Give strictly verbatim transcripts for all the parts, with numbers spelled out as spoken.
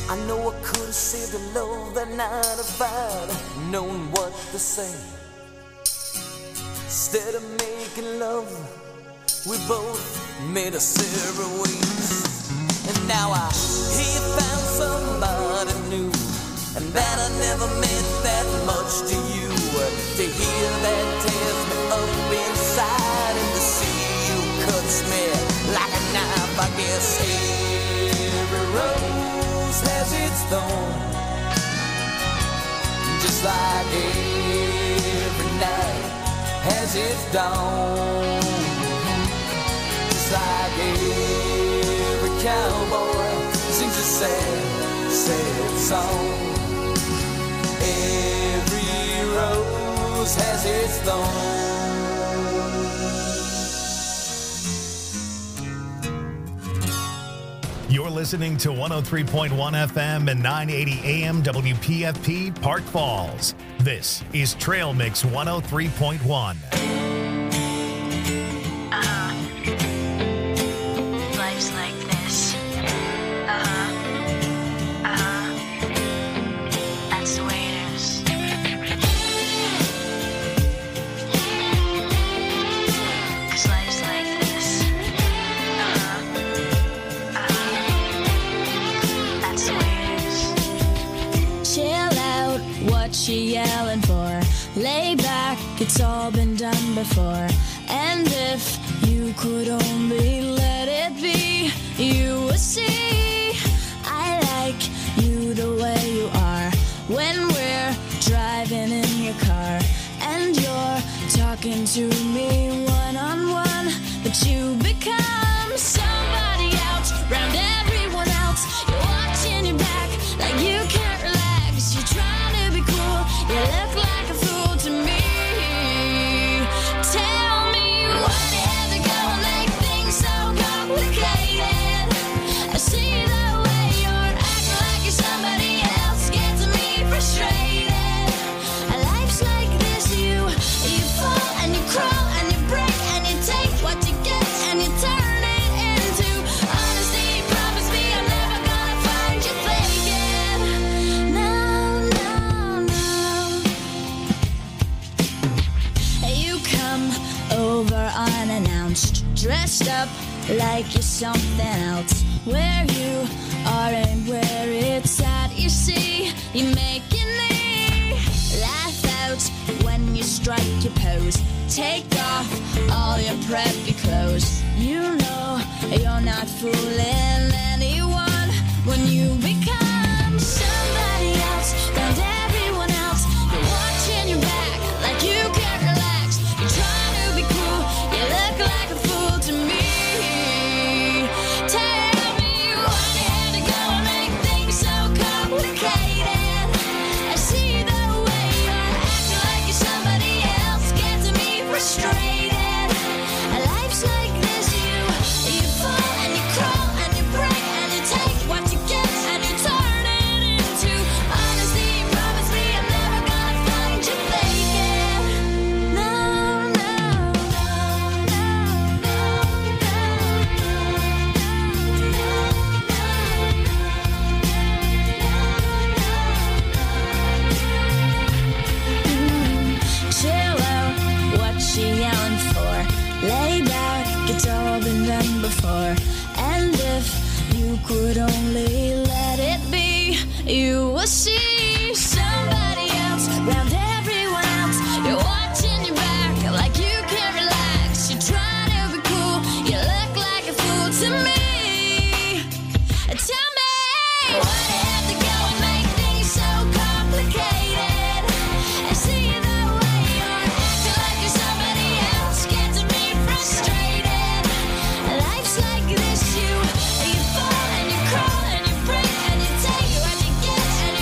I know I could have saved the love that night if I'd known what to say. Instead of making love, we both made a separate ways. And now I hear you found somebody new, and that I never meant that much to you. To hear that tears me up inside, and to see you cuts me like a knife. I guess every rose has its thorn, just like every night has its dawn. Just like every cowboy sings a sad, sad song. Every rose has its thorn. You're listening to one oh three point one F M and nine eighty A M W P F P Park Falls. This is Trail Mix one oh three point one. She yelling for, lay back, it's all been done before. And if you could only let it be, you would see I like you the way you are. When we're driving in your car and you're talking to me one-on-one, but you become somebody else round everyone else. You're watching your back like you can't relax. You're trying to be cool, you look like a fool to me. Tell me what you had to go and make things so complicated. I see the way you're acting like you're somebody else, gets me frustrated. Life's like this, you you fall and you crawl and you break and you take what you get and you turn it into honesty. Promise me I'm never gonna find you faking. No, no, no. You come over unannounced, dressed up like you're something else. Where you are and where it's at, you see, you're making me laugh out when you strike your pose. Take off all your preppy clothes. You know you're not fooling anyone when you become somebody else round everyone else. You're watching your back like you can't relax. You're trying to be cool, you look like a fool to me. Tell me why you had to go and make things so complicated. I see the way you're acting like you're somebody else, gets me frustrated. Life's like this, you you fall and you crawl and you break and you take what you get and you turn it into honesty. Promise me I'm never gonna find you faking. No, no, no, no, chill out, what she yelling for? Lay back, it's all been done before. And if you could only let it be, you will see somebody else round everyone else. You're watching your back like you can't relax. You're trying to be cool, you look like a fool to me. Tell me why you have to go and make things so complicated. I see the way you're acting like you're somebody else, gets me frustrated. Life's like this, you you fall and you crawl and you break and you take what you get and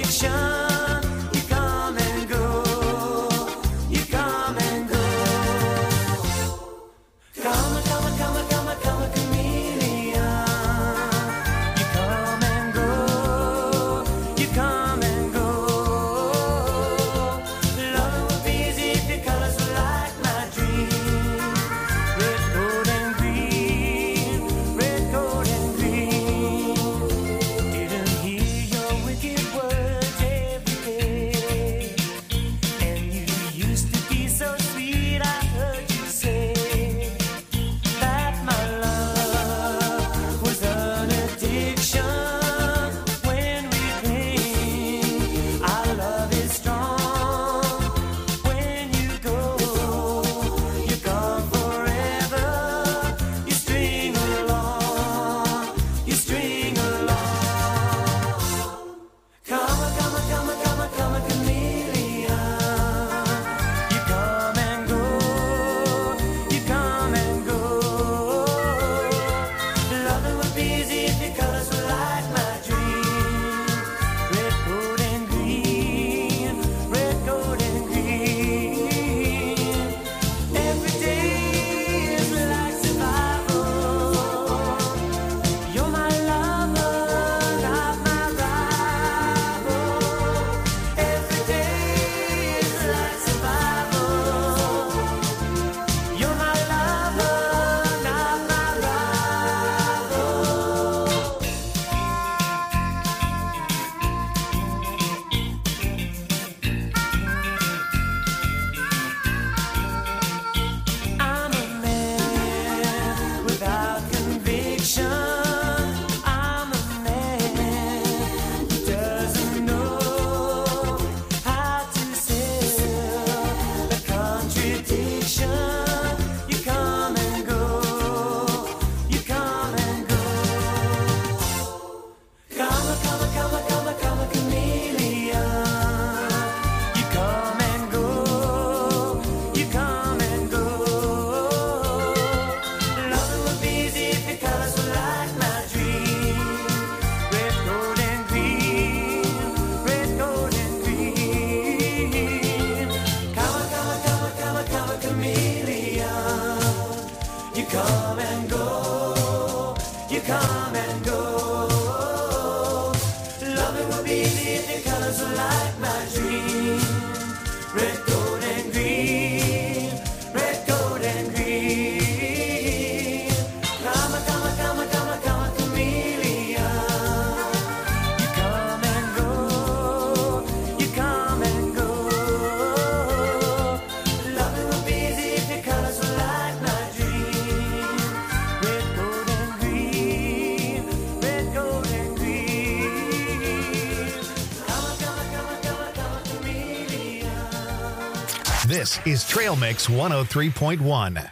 This is Trail Mix one oh three point one. Out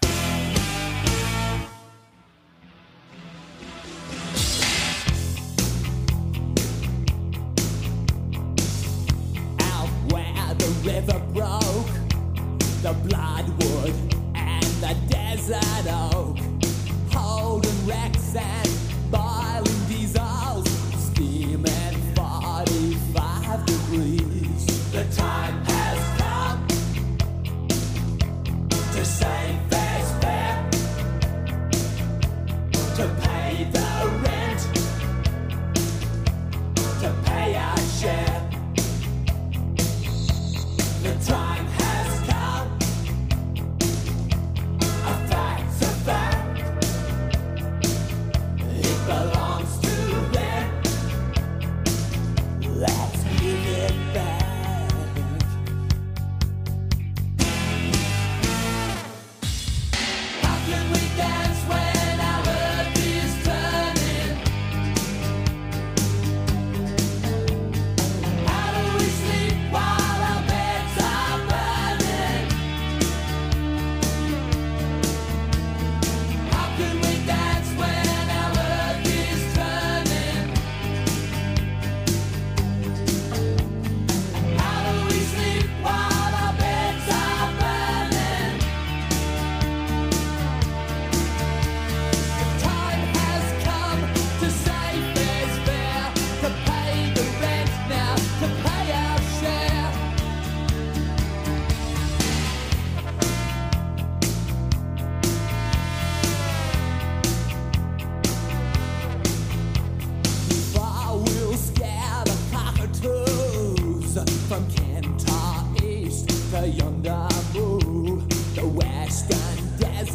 where the river broke, the bloodwood and the desert oak, holding wrecks and boiling diesels, steaming forty-five degrees. The time has come to save face fair, to pay the rent, to pay our share. The time has come, a fact's a fact, it belongs to them, let's give it back.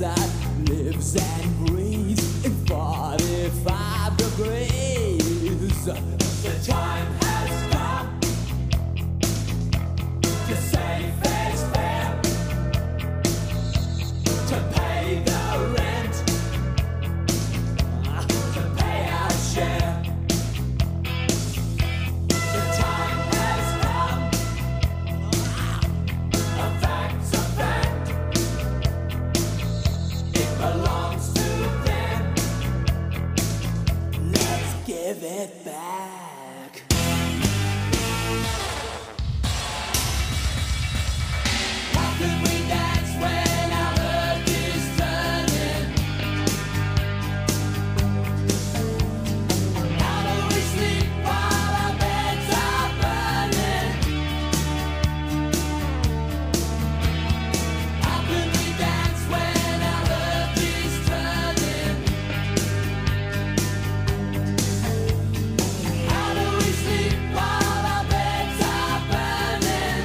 that lives and breathes in forty-five degrees. The time has come to say fair's fair, to pay the rent, to pay our share. The time has come, a fact's a fact, it belongs to them. Let's give it back. How can we dance when our earth is turning? How do we sleep while our beds are burning? How can we dance when our earth is turning? How do we sleep while our beds are burning?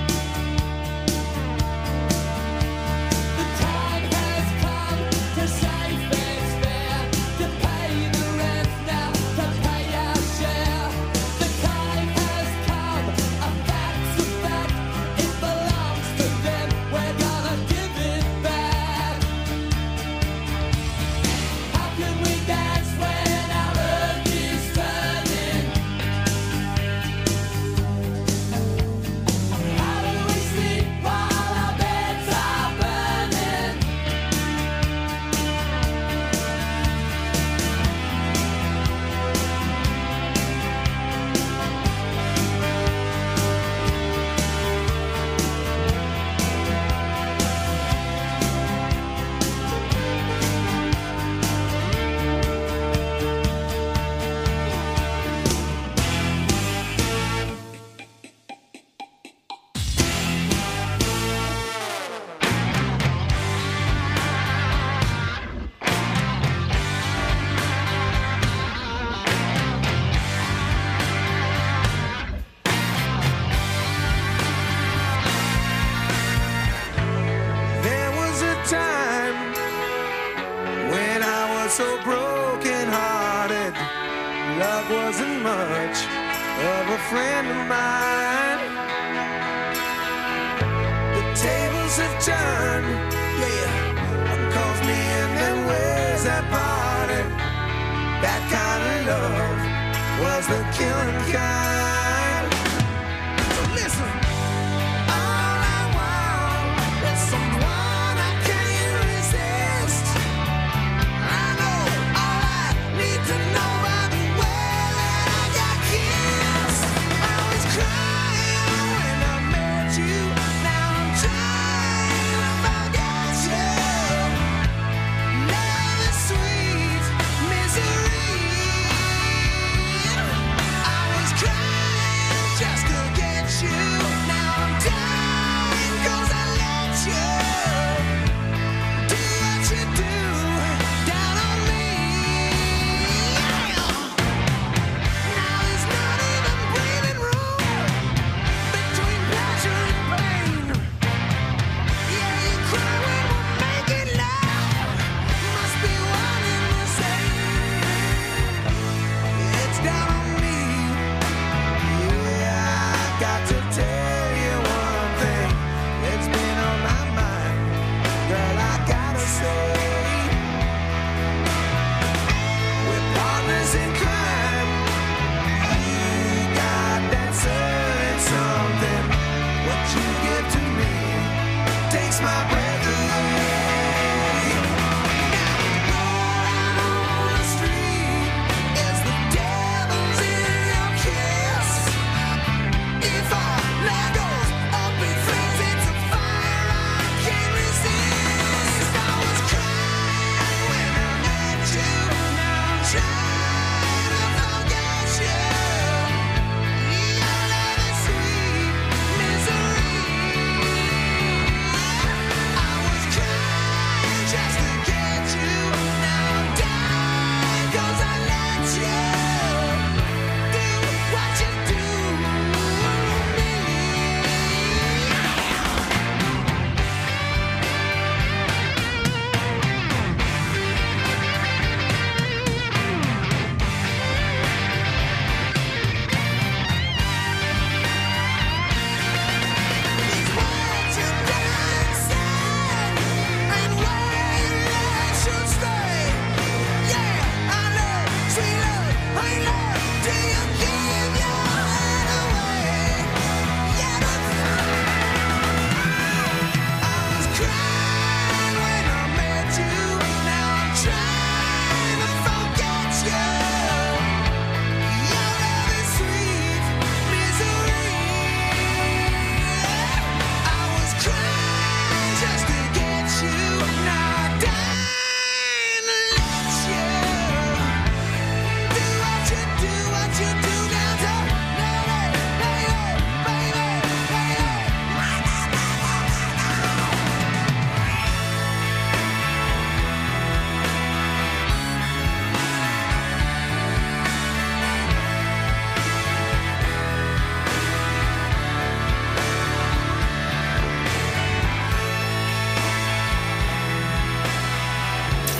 The time has come to save fair's fair, to pay the rent now, to pay our share. The time has come, a fact's a fact, it belongs to them, we're gonna give it back. How can we dance when our earth is turning? How do we sleep while our beds are burning? There was a time when I was so broken hearted. Love wasn't much of a friend of mine. The tables have turned, yeah. Calls me in them ways that parted. That kind of love was the killing kind. So listen. All I want is someone I can't resist. I know all I need to know by the way that I got kissed. I was crying when I met you. Now I'm trying to forget you. Love is sweet misery. I was crying.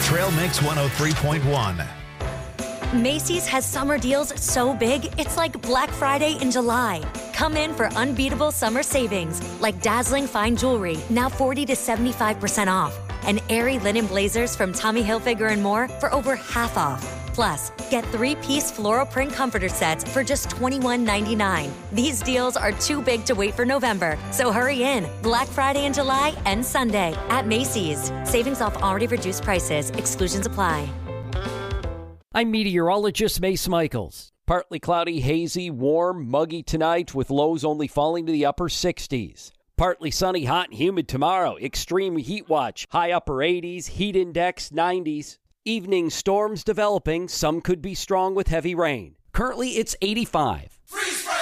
Trail Mix one oh three point one. Macy's has summer deals so big, it's like Black Friday in July. Come in for unbeatable summer savings, like dazzling fine jewelry, now forty to seventy-five percent off, and airy linen blazers from Tommy Hilfiger and more for over half off. Plus, get three-piece floral print comforter sets for just twenty-one ninety-nine. These deals are too big to wait for November, so hurry in. Black Friday in July and Sunday at Macy's. Savings off already reduced prices. Exclusions apply. I'm meteorologist Mace Michaels. Partly cloudy, hazy, warm, muggy tonight with lows only falling to the upper sixties. Partly sunny, hot, and humid tomorrow. Extreme heat watch, high upper eighties, heat index nineties. Evening storms developing, some could be strong with heavy rain. Currently it's eighty-five. Freeze frame!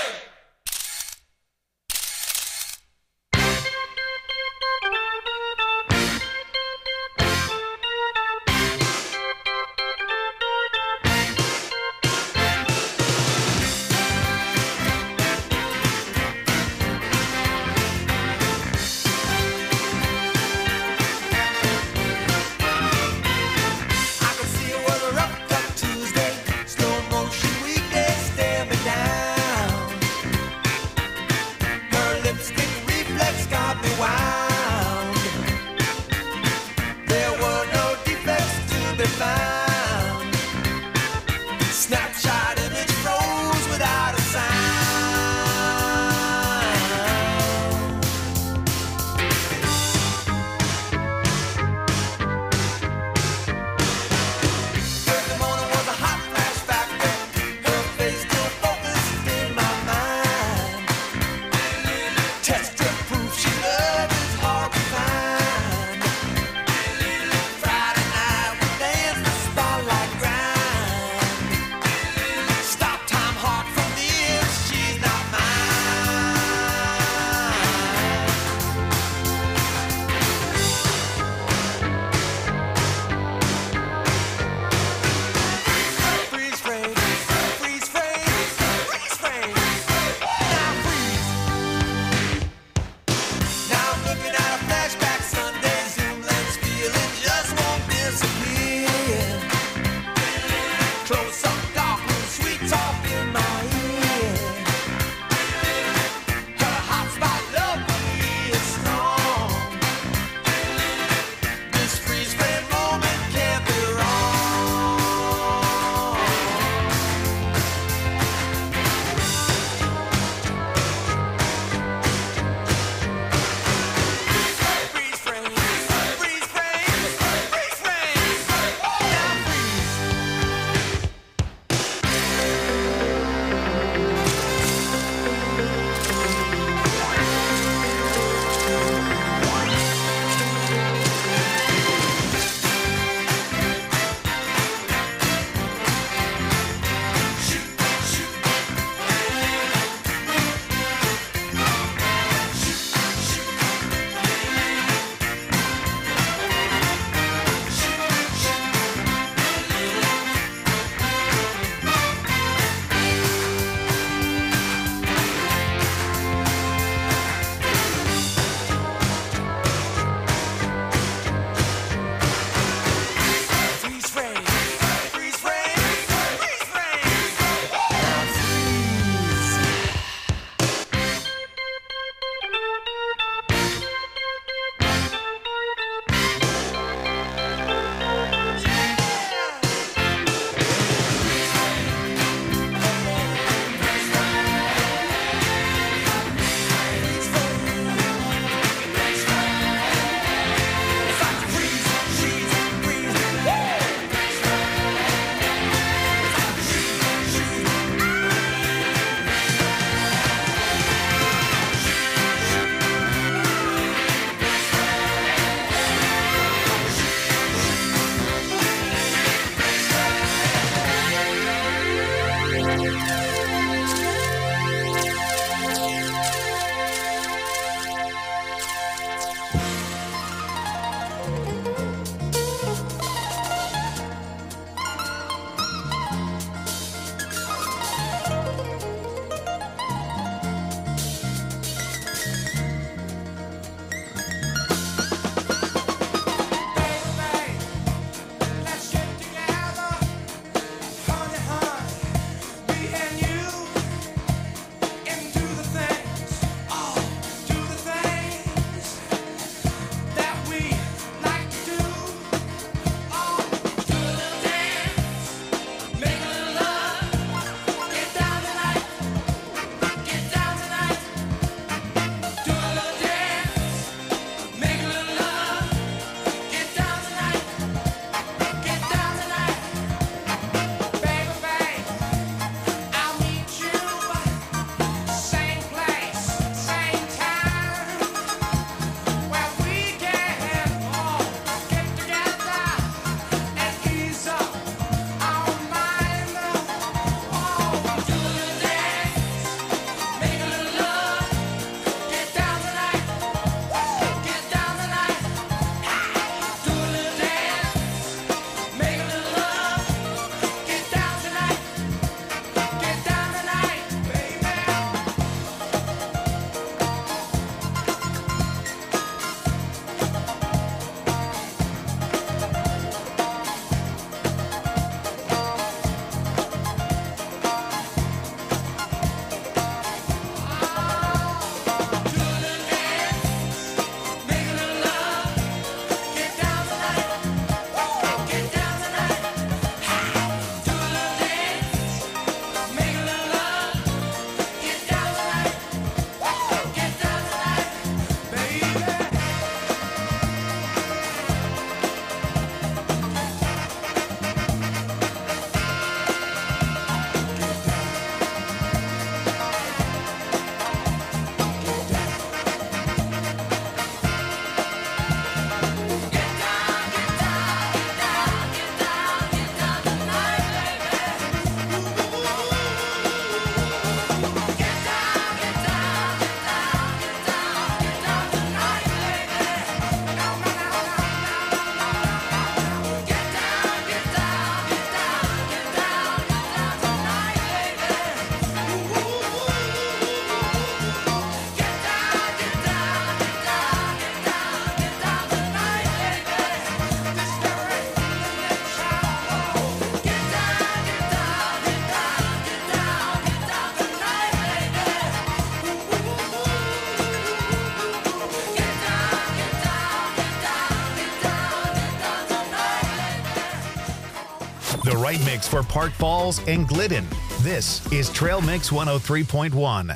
right mix for Park Falls and Glidden. This is Trail Mix one oh three point one.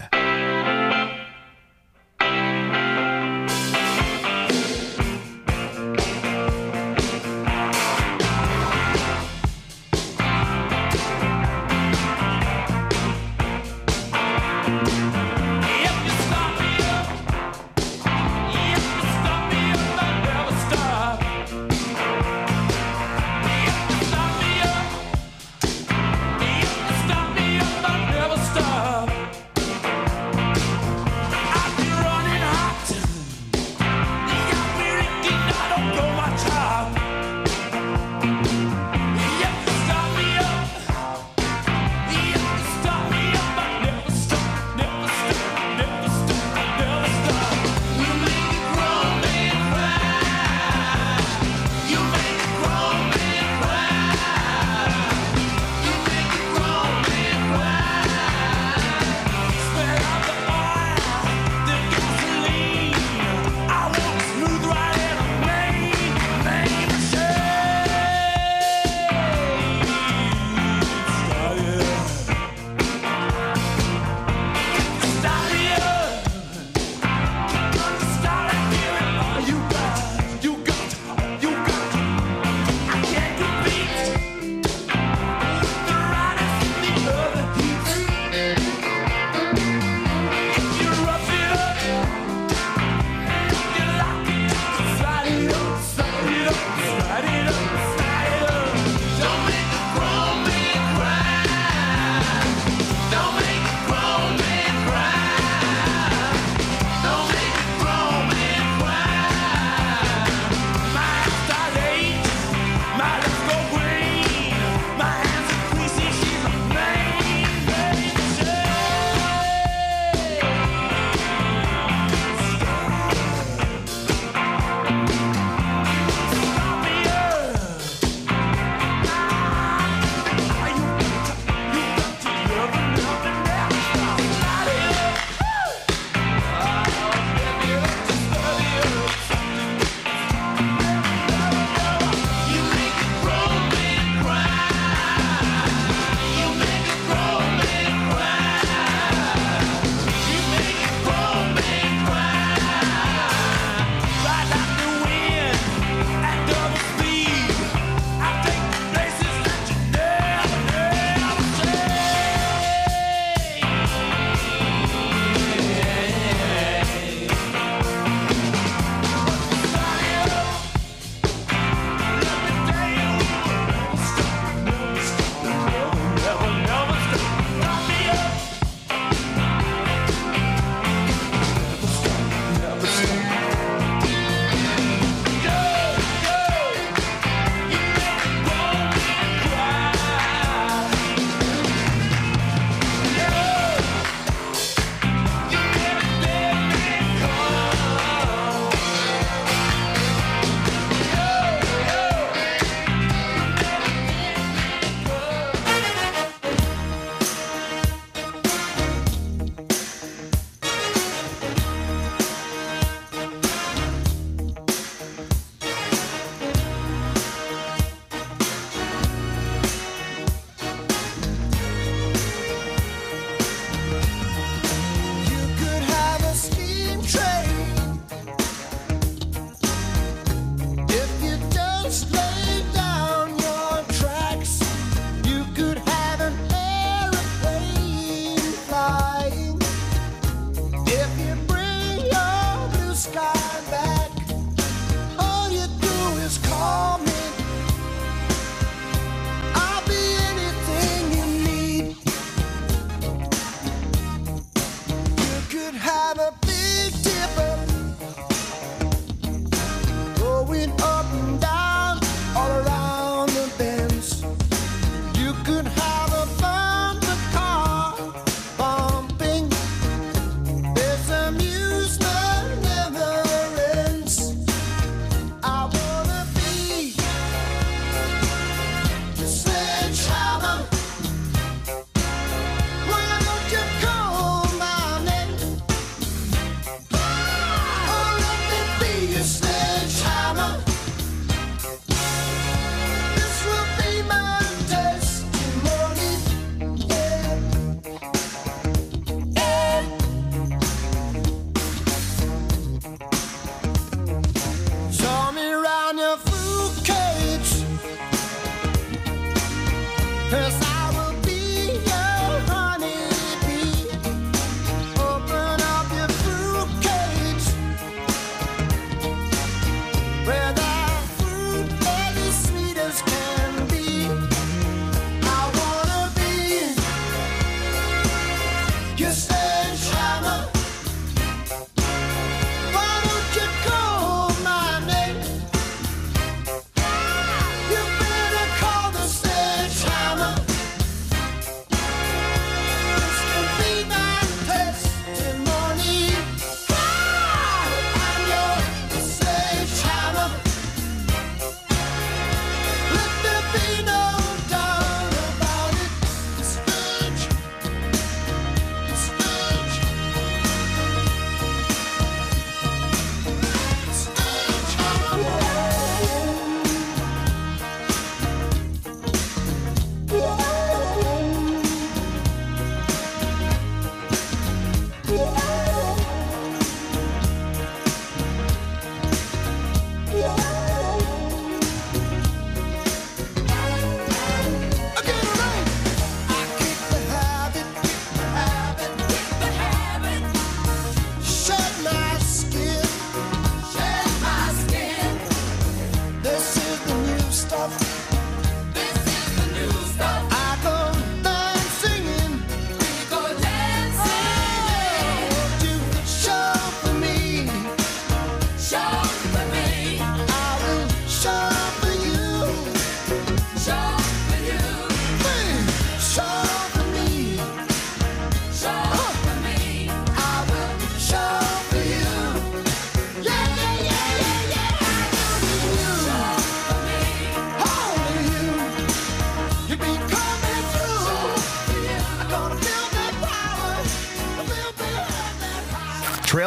Stop me up, I never stop.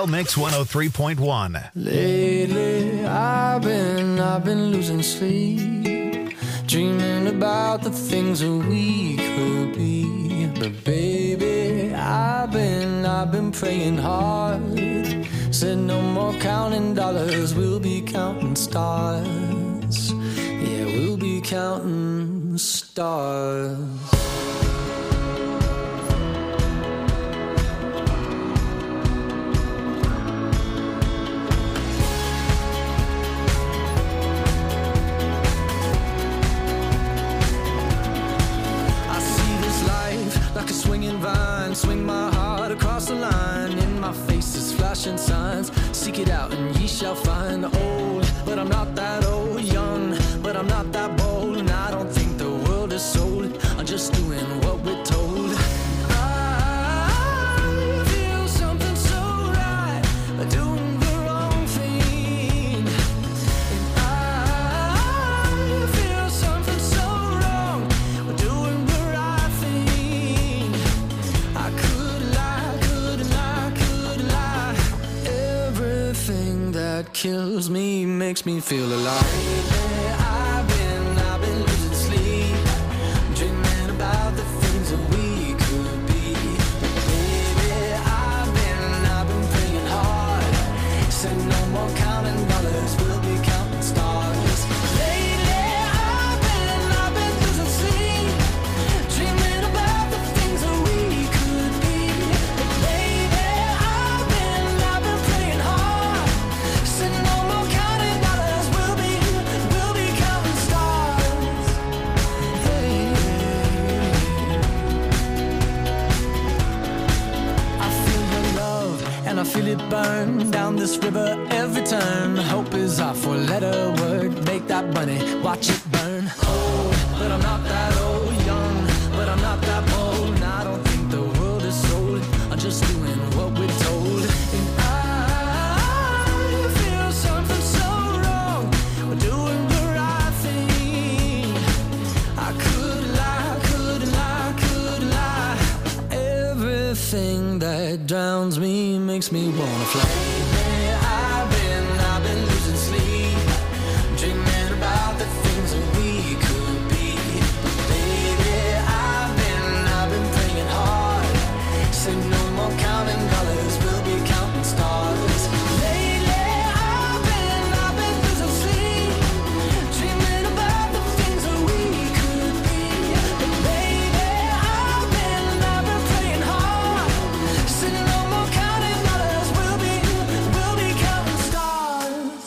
Trail Mix one oh three point one. Lately, I've been, I've been losing sleep, dreaming about the things that we could be. But baby, I've been, I've been praying hard. Said no more counting dollars, we'll be counting stars. Yeah, we'll be counting stars. Like a swinging vine, swing my heart across the line. In my face is flashing signs. Seek it out and ye shall find. Old, but I'm not that old. Young, but I'm not that bold. And I don't think the world is sold. I'm just doing what we're told. I feel something so right, doing the wrong thing. And I feel something so wrong, doing the right thing. I could lie, could lie, could lie. Everything that kills me makes me feel alive. I've been, I've been losing sleep, dreaming about the things that we could be. Baby, I've been, I've been praying hard. Said no more counting dollars, we'll be counting stars. Lately, I've been, I've been losing sleep, dreaming about the things that we could be. Baby, I've been, I've been praying hard. Said no more counting dollars, we'll be, we'll be counting stars. Hey, I feel your love and I feel it burn down this river every turn. Hope is our four-letter word. Make that money, watch it burn. Old, but I'm not that old. Young, but I'm not that bold. And I don't think the world is sold. I'm just doing what we're told. And I feel something so wrong. We're doing the right thing. I could lie, could lie, could lie. Everything that drowns me makes me wanna fly. I've been, I've been losing sleep, dreaming about the things that we could be. Baby, I've been, I've been praying hard. Say no more counting dollars, we'll be counting stars. Lately, I've been, I've been losing sleep, dreaming about the things that we could be. But baby, I've been, I've been praying hard. Say no more counting dollars, we'll be, we'll be counting stars.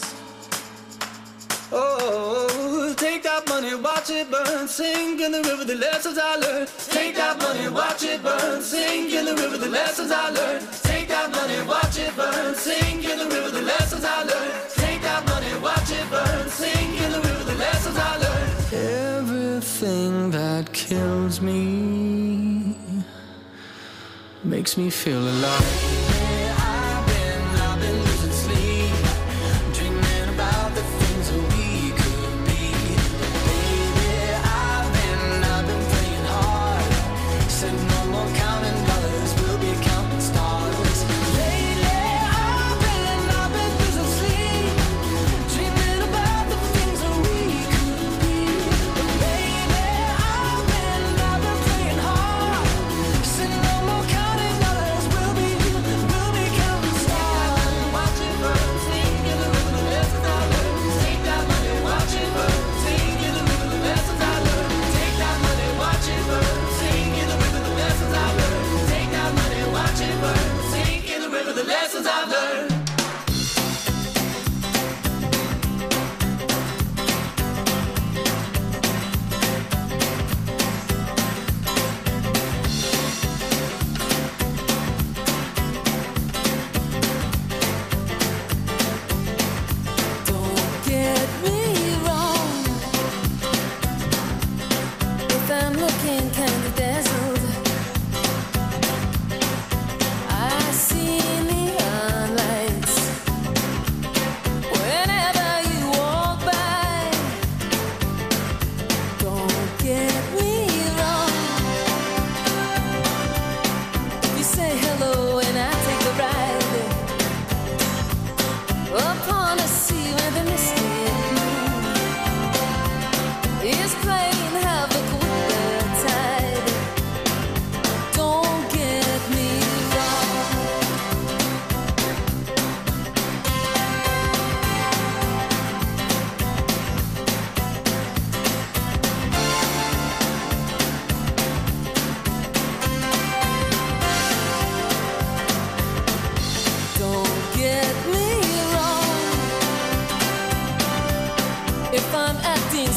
Oh, take that money, watch it burn, sink in the river, the lessons I learned. Take that money, watch it burn, sink in the river, the lessons I learned. Take that money, watch it burn, sink in the river, the lessons I learned. Take that money, watch it burn, sink in the river, the lessons I learned. Everything that kills me makes me feel alive. I've been, I've been losing sleep, dreaming about the things that we could be. Baby, I've been, I've been praying hard. Said no more counting dollars, we'll be counting stars. Lately, I've been, I've been losing sleep, dreaming about the things that we could be. But baby, I've been, I've been praying hard. Said no more counting dollars, we'll be, we'll be counting stars. Watch it burn, sing in the river, the lessons I learned. Take that money, watch it burn, sing in the river, the lessons I learned. Take that money, watch it burn, sing in the river, the lessons I learned. Take that money, watch it burn, sing in the river, the lessons I learned. Don't get me wrong. If I'm looking kind of dazzled, I see neon lights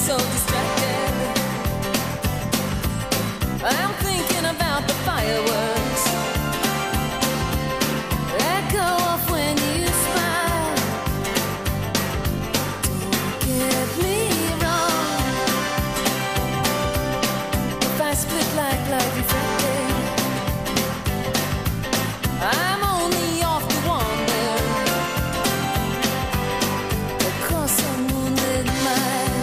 so distracted. I'm thinking about the fireworks that go off when you smile. Don't get me wrong. If I split like light reflected, I'm only off to wander across some moonlit mile.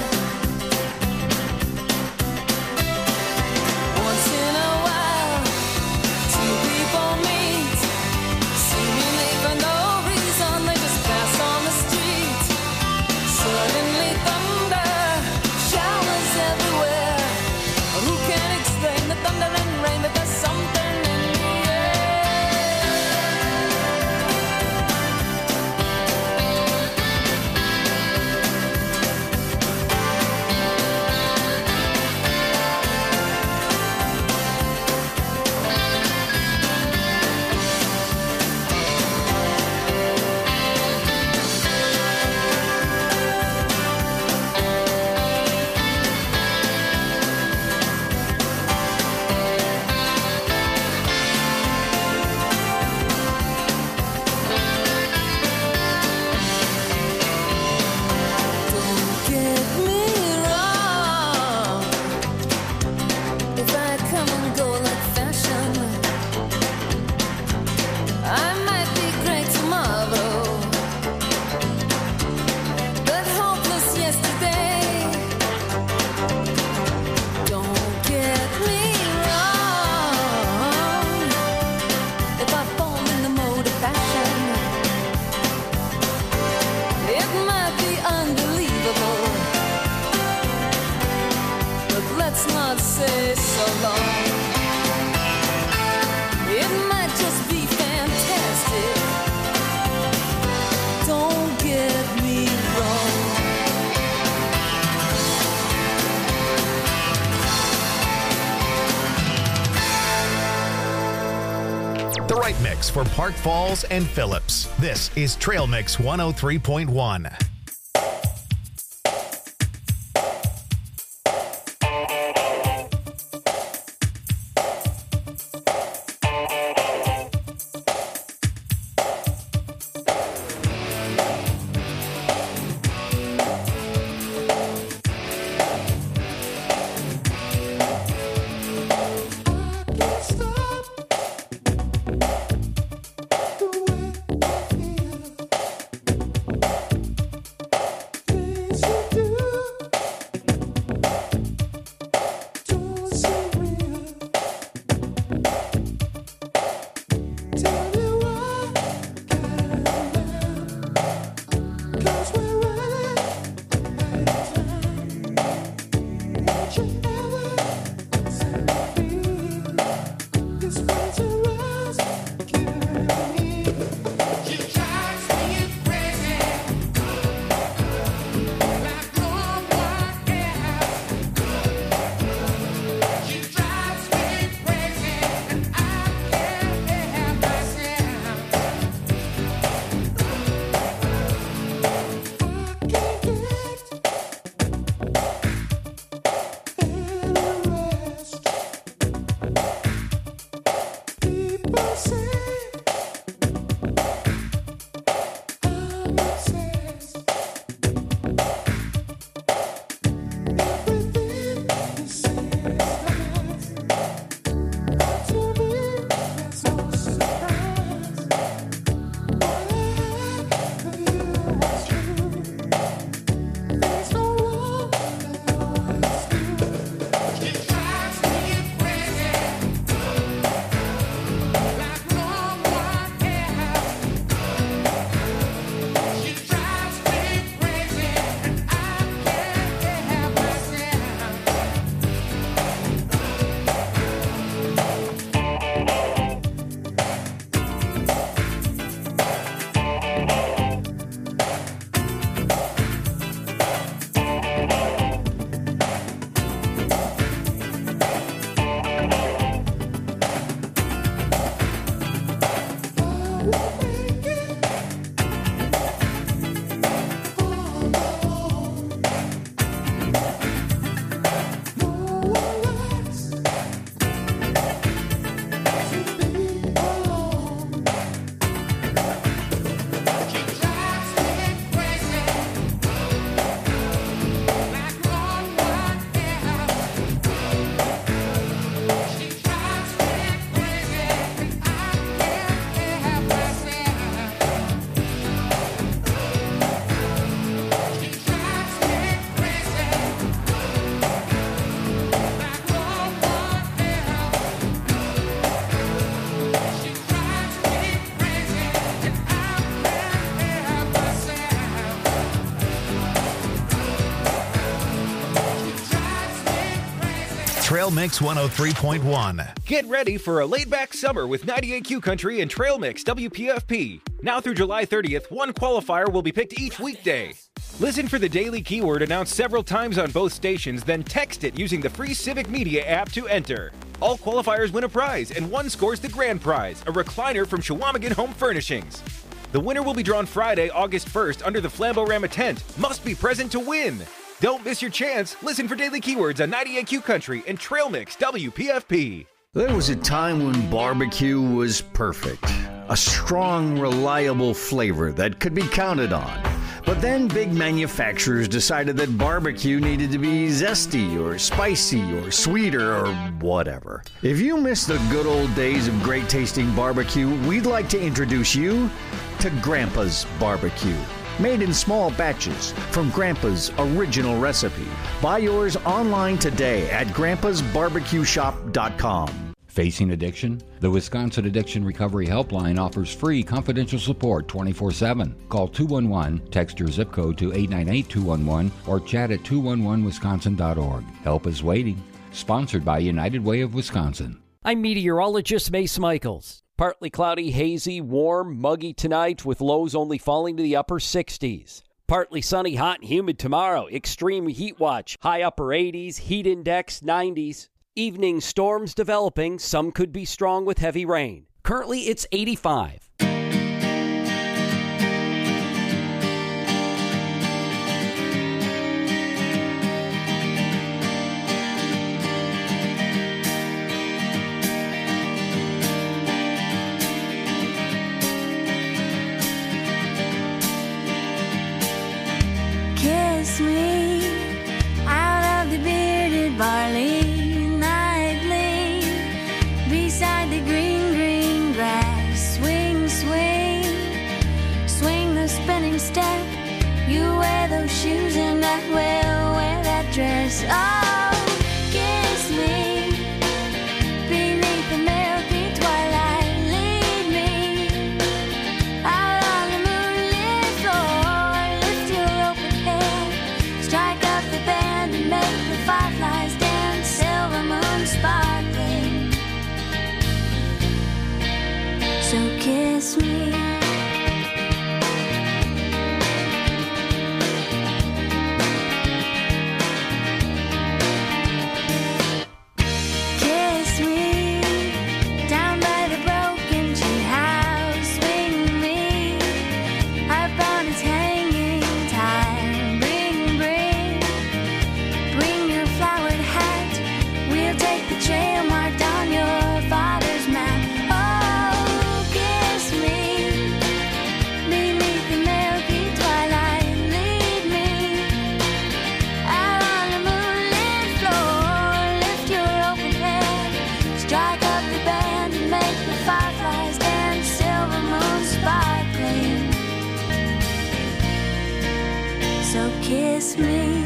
Once in a while, two people meet, seemingly for no reason. They just pass on the street. Suddenly thunder showers everywhere. Who can explain the thunder and rain? But there's something in the Don't get me wrong. If I come and go like fashion, I might be great tomorrow, but hopeless yesterday. Don't get me wrong. If I fall in the mode of fashion, it might be unbelievable, but let's not say so long. It might just be fantastic. Don't get me wrong. The right mix for Park Falls and Phillips. This is Trail Mix one oh three point one. Trail Mix one oh three point one. Get ready for a laid-back summer with ninety-eight Q Country and Trail Mix W P F P. Now through July thirtieth, one qualifier will be picked each weekday. Listen for the daily keyword announced several times on both stations, then text it using the free Civic Media app to enter. All qualifiers win a prize, and one scores the grand prize, a recliner from Shawamigan Home Furnishings. The winner will be drawn Friday, August first, under the Flamborama tent. Must be present to win. Don't miss your chance. Listen for daily keywords on ninety-eight Q Country and Trail Mix W P F P. There was a time when barbecue was perfect. A strong, reliable flavor that could be counted on. But then big manufacturers decided that barbecue needed to be zesty or spicy or sweeter or whatever. If you miss the good old days of great tasting barbecue, we'd like to introduce you to Grandpa's Barbecue. Made in small batches from Grandpa's original recipe. Buy yours online today at grandpas barbecue shop dot com. Facing addiction? The Wisconsin Addiction Recovery Helpline offers free confidential support twenty-four seven. Call two one one, text your zip code to eight nine eight two one one, or chat at two one one wisconsin dot org. Help is waiting. Sponsored by United Way of Wisconsin. I'm meteorologist Mace Michaels. Partly cloudy, hazy, warm, muggy tonight with lows only falling to the upper sixties. Partly sunny, hot and humid tomorrow. Extreme heat watch, high upper eighties, heat index nineties. Evening storms developing, some could be strong with heavy rain. Currently it's eighty-five. Kiss me out of the bearded barley nightly, beside the green, green grass. Swing, swing, swing the spinning step. You wear those shoes and I will wear that dress. Oh, kiss me beneath the milky twilight. Lead me out on the moonlit floor. Lift your open head, strike up the band and make the fireflies dance. Silver moon sparkling, so kiss me. Kiss me down by the broken tree house. Swing me upon its hanging time. Bring, bring, bring your flowered hat. We'll take the trail marked on your father's map. Oh, kiss me beneath the milky twilight. Lead me out on the moonlit floor. Lift your open head, strike up the band and make the fireflies dance. Silver moon sparkling, so kiss me.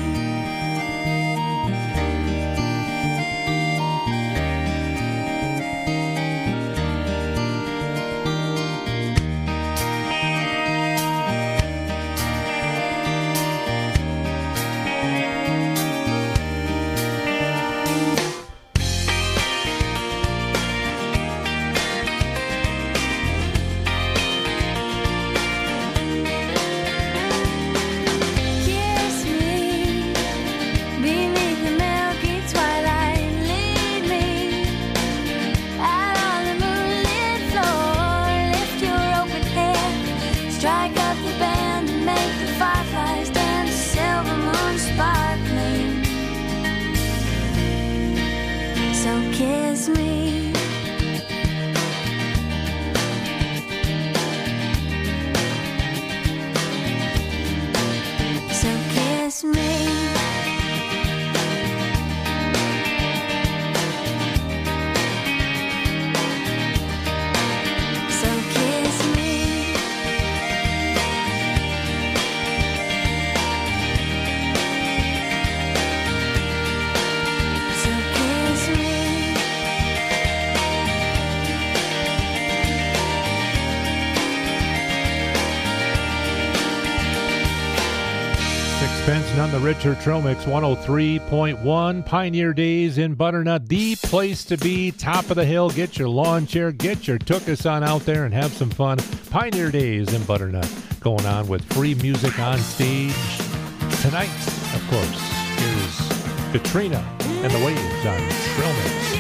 Kiss me beneath the milky twilight. Lead me out on the moonlit floor. Lift your open head, strike up the band and make the fireflies dance. Silver moon sparkling, so kiss me. So kiss me. So kiss me. So kiss me. Spence, none the richer. Trail Mix one oh three point one. Pioneer Days in Butternut, the place to be. Top of the hill. Get your lawn chair, get your tuchus on out there and have some fun. Pioneer Days in Butternut going on with free music on stage. Tonight, of course, is Katrina and the Waves on Trail Mix.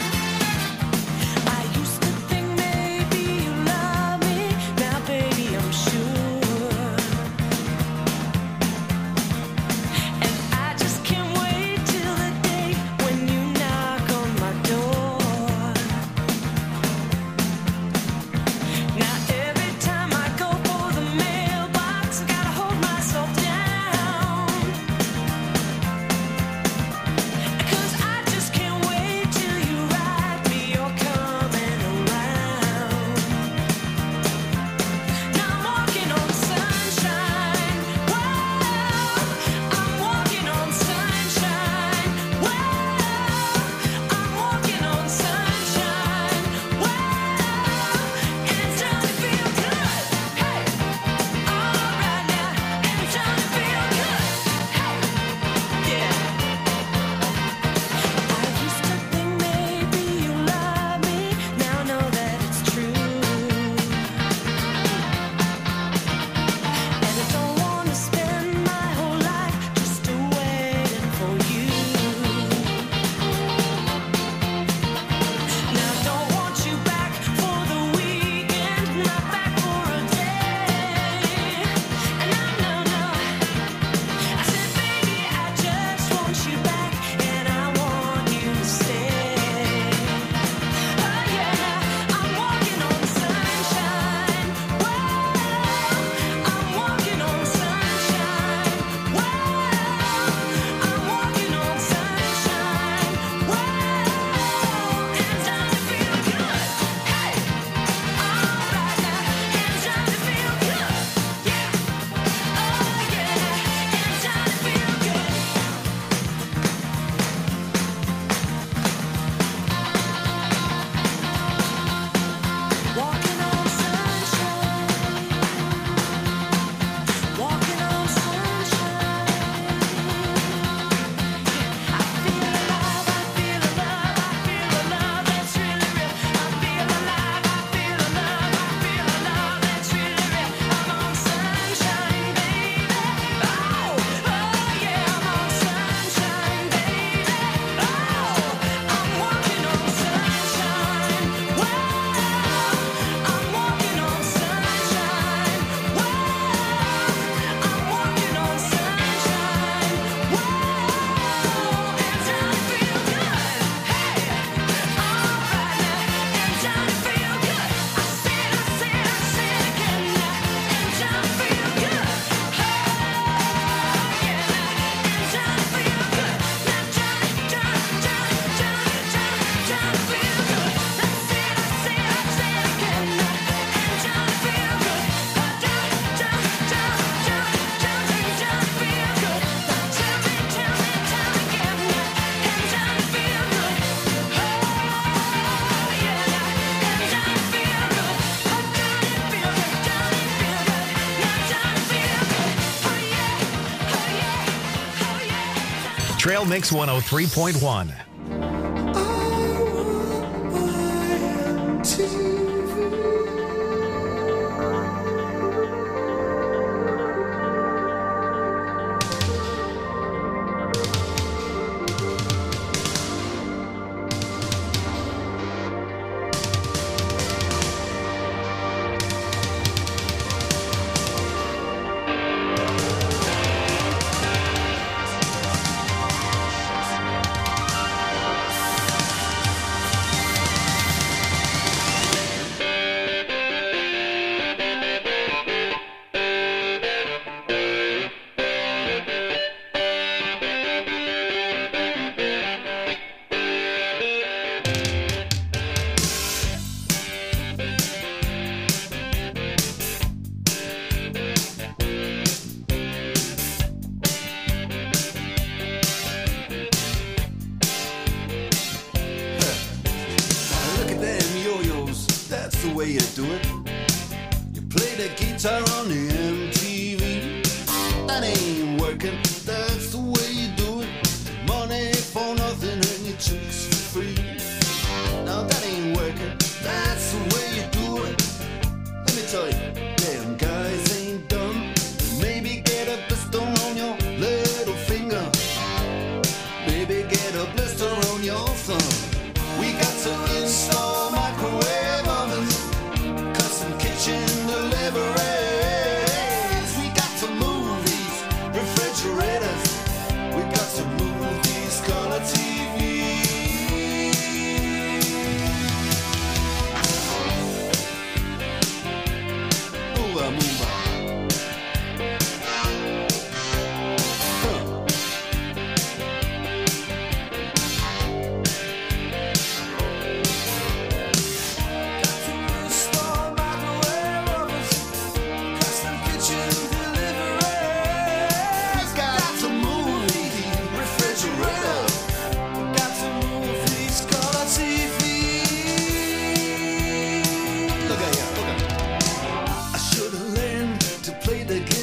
Trail Mix one oh three point one.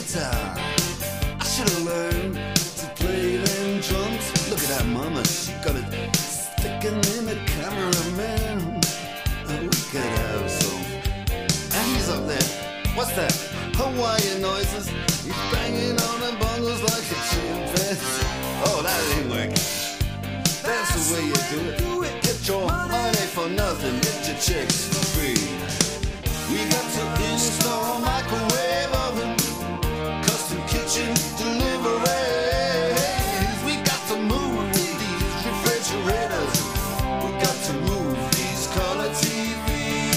guitar. I should have learned to play them drums. Look at that mama, she got it sticking in the cameraman. Oh, we could have some. And he's up there. What's that? Hawaiian noises. He's banging on the bongos like a chimpanzee. Oh, that ain't working. That's the way you do it. Get your money for nothing. Get your chicks for free. We got to install a microwave oven, custom kitchen deliveries. We got to move these refrigerators. We got to move these color T Vs.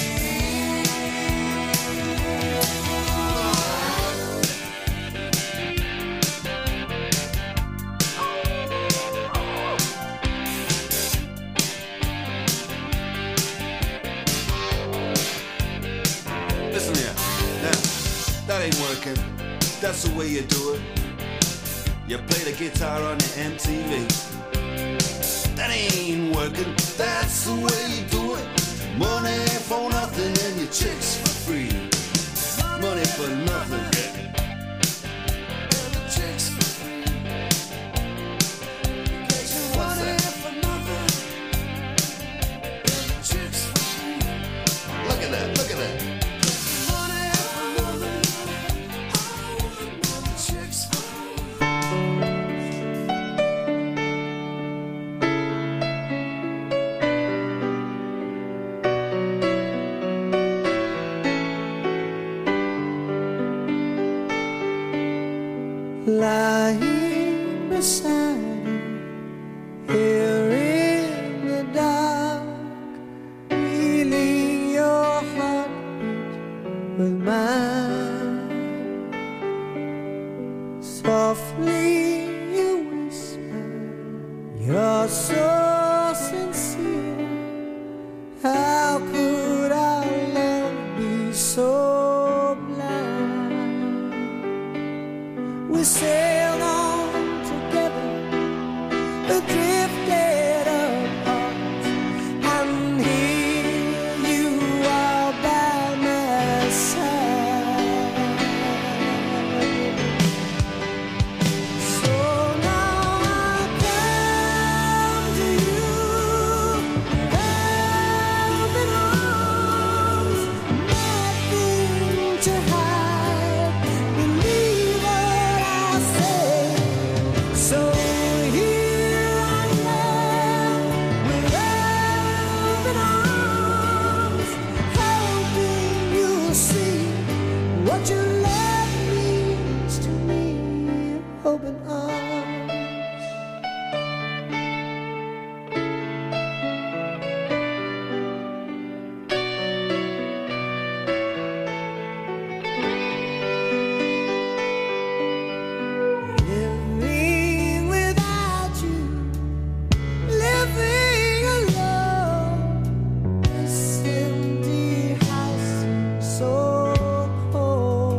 Listen here, now, that ain't working. That's the way you do it. You play the guitar on the M T V. That ain't working. That's the way you do it. Money for nothing and your chicks for free. Money for nothing. And the chicks for free. Get your money for nothing. And the chicks for free. Look at that, look at that. Money for nothing. And the chicks for free. Lying beside you, here in the dark, feeling your heartbeat with mine. Softly you whisper, you're so sincere. How could our love be so blind? We sailed on together, drifted apart, and here you are by my side. So now I come to you, open arms, nothing to hide. Believe what I say. So here I am with open arms, hoping you'll see what your love means to me. Open arms. Living without you, living alone. This empty house seems so cold.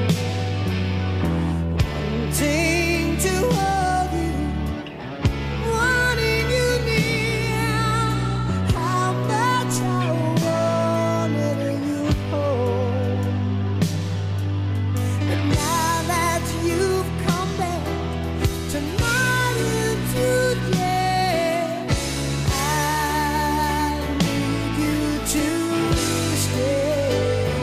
Wanting to hold you, wanting you near. How much I wanted you home. And now that you've come back tonight into day, I need you to stay.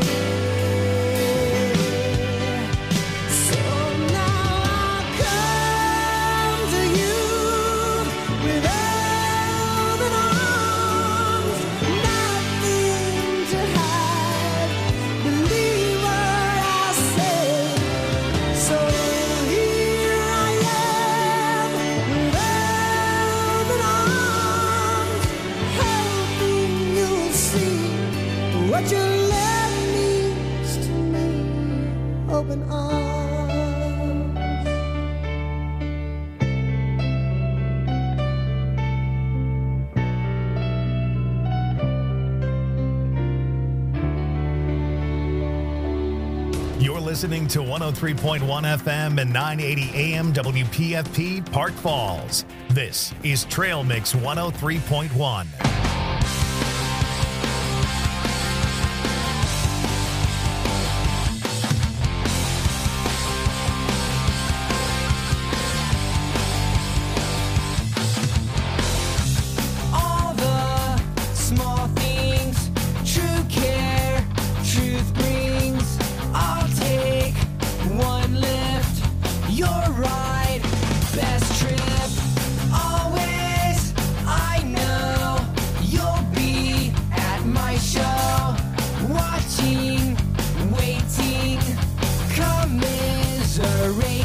So now I come to you with open arms, nothing to hide. Believe what I say. So here I am with open arms, hoping you'll see what your love means to me. Open arms. You're listening to one oh three point one F M and nine eighty A M W P F P Park Falls. This is Trail Mix one oh three point one. you're right. Best trip, always. I know you'll be at my show, watching, waiting, commiserating.